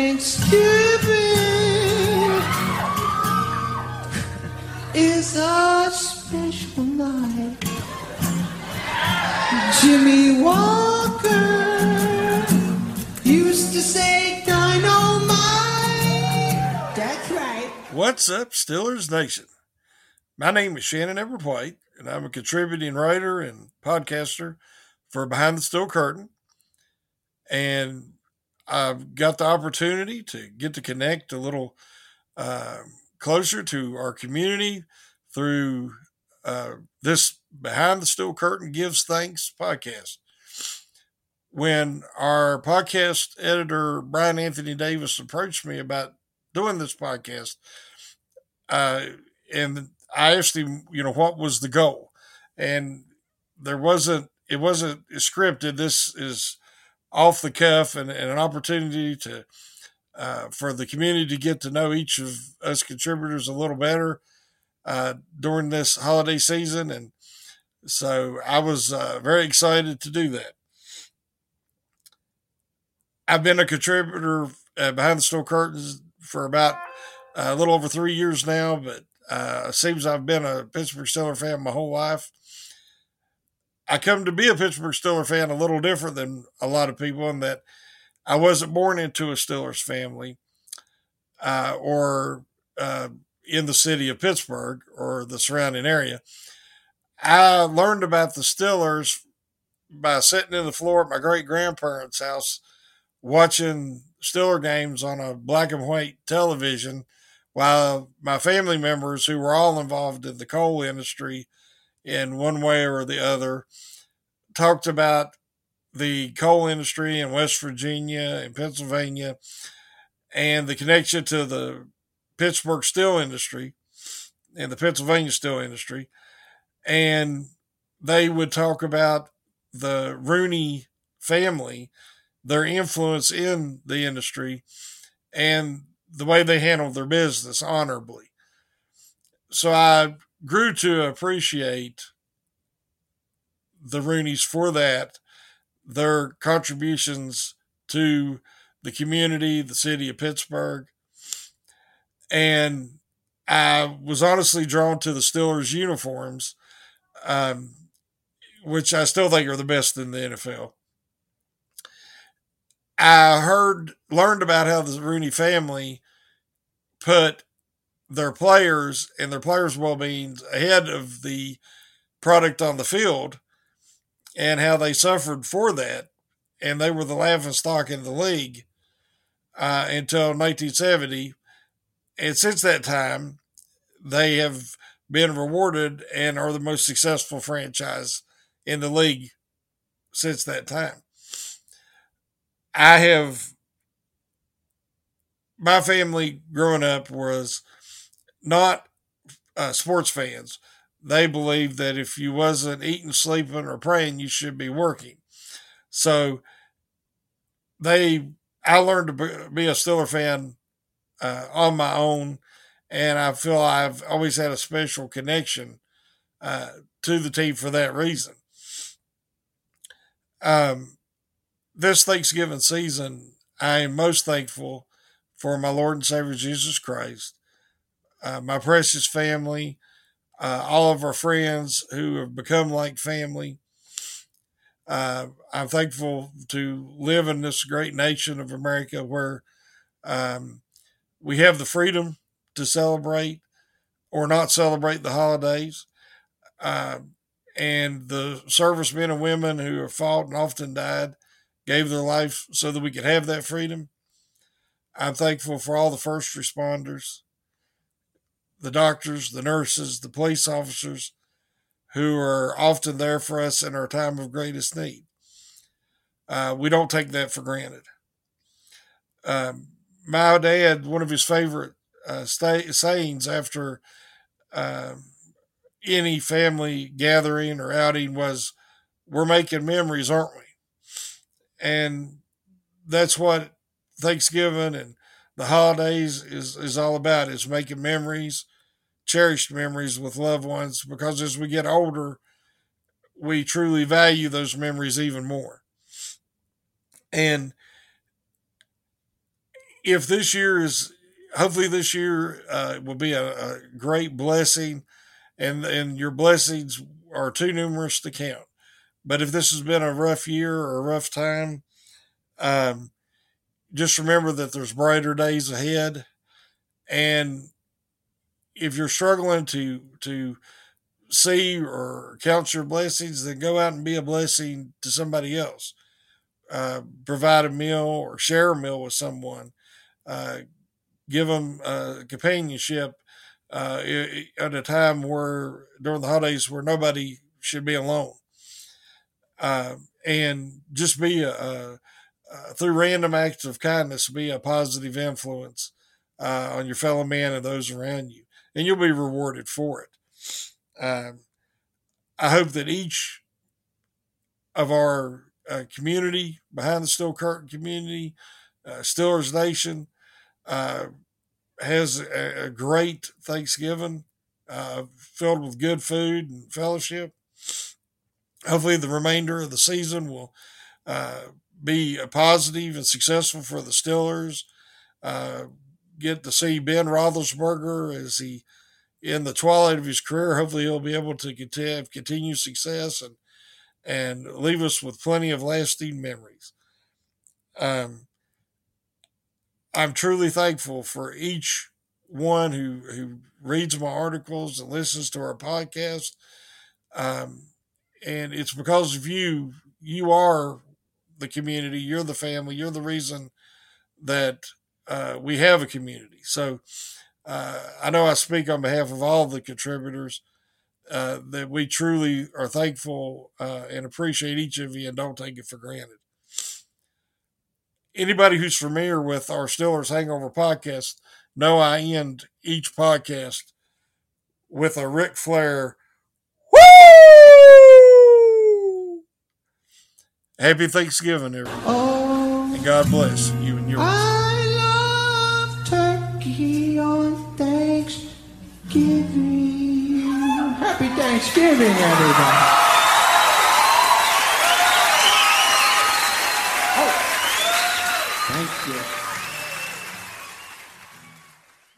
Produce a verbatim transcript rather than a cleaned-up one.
Thanksgiving is a special night. Jimmy Walker used to say dynamite. That's right. What's up, Steelers Nation? My name is Shannon Everett White, and I'm a contributing writer and podcaster for Behind the Steel Curtain. And I've got the opportunity to get to connect a little uh, closer to our community through uh, this Behind the Steel Curtain Gives Thanks podcast. When our podcast editor, Brian Anthony Davis, approached me about doing this podcast, uh, and I asked him, you know, what was the goal? And there wasn't, it wasn't scripted. This is off the cuff and, and an opportunity to uh, for the community to get to know each of us contributors a little better uh, during this holiday season. And so I was uh, very excited to do that. I've been a contributor uh, behind the steel curtains for about uh, a little over three years now, but uh, it seems I've been a Pittsburgh Steelers fan my whole life. I come to be a Pittsburgh Steelers fan a little different than a lot of people in that I wasn't born into a Steelers family uh, or uh, in the city of Pittsburgh or the surrounding area. I learned about the Steelers by sitting in the floor at my great-grandparents' house watching Steeler games on a black and white television while my family members, who were all involved in the coal industry in one way or the other, talked about the coal industry in West Virginia and Pennsylvania and the connection to the Pittsburgh steel industry and the Pennsylvania steel industry. And they would talk about the Rooney family, their influence in the industry, and the way they handled their business honorably. So I grew to appreciate the Rooneys for that, their contributions to the community, the city of Pittsburgh. And I was honestly drawn to the Steelers uniforms, um, which I still think are the best in the N F L. I heard, learned about how the Rooney family put their players and their players' well-being ahead of the product on the field and how they suffered for that. And they were the laughing stock in the league uh, until nineteen seventy. And since that time, they have been rewarded and are the most successful franchise in the league since that time. I have, my family growing up was not uh, sports fans. They believed that if you wasn't eating, sleeping, or praying, you should be working. So they, I learned to be a Steeler fan uh, on my own, and I feel I've always had a special connection uh, to the team for that reason. Um, this Thanksgiving season, I am most thankful for my Lord and Savior Jesus Christ, uh, my precious family, uh, all of our friends who have become like family. Uh, I'm thankful to live in this great nation of America where um, we have the freedom to celebrate or not celebrate the holidays. Uh, and the servicemen and women who have fought and often died gave their life so that we could have that freedom. I'm thankful for all the first responders, the doctors, the nurses, the police officers who are often there for us in our time of greatest need. Uh, we don't take that for granted. Um, my dad, one of his favorite uh, stay, sayings after uh, any family gathering or outing was, "We're making memories, aren't we?" And that's what Thanksgiving and the holidays is, is all about, is making memories, cherished memories with loved ones, because as we get older, we truly value those memories even more. And if this year is, hopefully this year uh, will be a, a great blessing, and and your blessings are too numerous to count. But if this has been a rough year or a rough time, um, just remember that there's brighter days ahead. And if you're struggling to to see or count your blessings, then go out and be a blessing to somebody else. Uh, provide a meal or share a meal with someone. Uh, give them uh, companionship uh, at a time where during the holidays where nobody should be alone. Uh, and just be a, a, a through random acts of kindness, be a positive influence uh, on your fellow man and those around you, and you'll be rewarded for it. Um, I hope that each of our uh, community, behind the steel curtain community, uh, Steelers Nation, uh, has a, a great Thanksgiving uh, filled with good food and fellowship. Hopefully, the remainder of the season will uh, be a positive and successful for the Steelers. Uh, get to see Ben Roethlisberger as he, in the twilight of his career, hopefully he'll be able to continue, continue success and and leave us with plenty of lasting memories. Um, I'm truly thankful for each one who, who reads my articles and listens to our podcast. Um, and it's because of you. You are the community. You're the family. You're the reason that uh, we have a community. So uh, I know I speak on behalf of all the contributors uh, that we truly are thankful uh, and appreciate each of you and don't take it for granted. Anybody who's familiar with our Steelers Hangover podcast know I end each podcast with a Ric Flair woo! Happy Thanksgiving, everyone. Oh, and God bless you and yours. I love turkey on Thanksgiving. Happy Thanksgiving, everybody.